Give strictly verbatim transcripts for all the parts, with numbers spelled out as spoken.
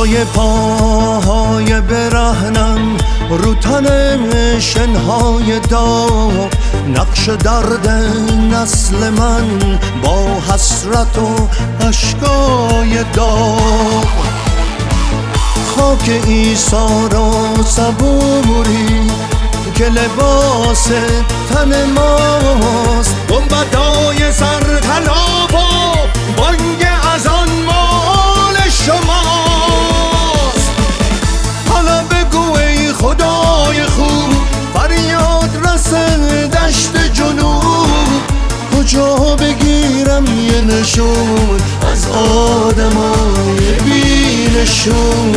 صدای پاهای برهنم رو تن شنهای داغ، نقش درد نسل من با حسرت و اشکای داغ. خاک عیسی را صبوری که لباس تن ماست، گنبدای سر طلا و بانگ از آن مال شماست. حالا بگو ای خدای خوب، فریاد رس دشت جنوب، کجا بگیرم یه نشون از آدمای بی نشون.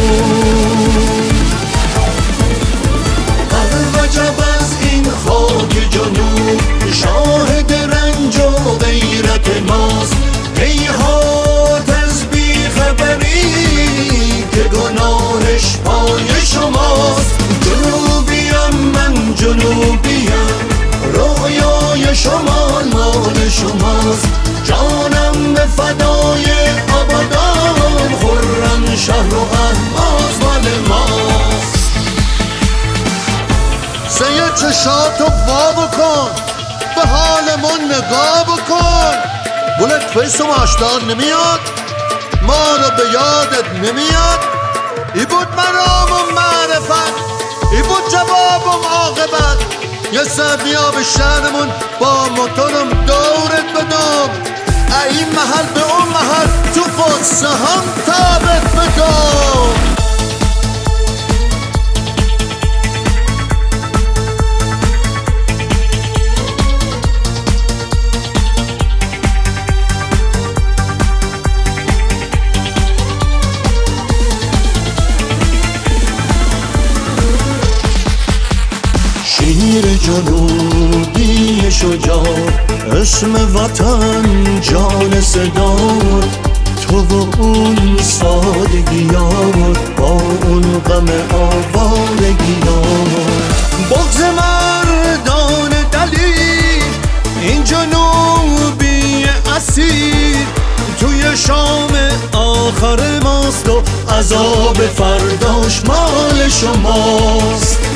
عجب از این خاک جنوب، شاهد رنج و غیرت ماست. هیهات از بیخبری که گناهش پای شماست. جنوبیم من جنوبیم، رویای شمال مال شماست. جانم به فدای آبادان، خرم شهر و اهواز مال ماست. سید چشاتو وا بکن، به حالمون نگاه بکن. بولت فیس و ماشتار نمیاد، ما رو به یادت نمیاد. ای بود مرام و معرفت، ای بود جواب و عاقبت. یه سر بیا به شهرمون با موتورم دورت بدم. این محل به اون محل تو قدس هم تابت بدم. شیر جنوبی شجاع، اسم وطن جان صدا، تو و اون سادگیات با اون غم آوارگیات. بغض مردان دلیر، این جنوبی اسیر توی شام آخر ماست و عذاب فرداش مال شماست.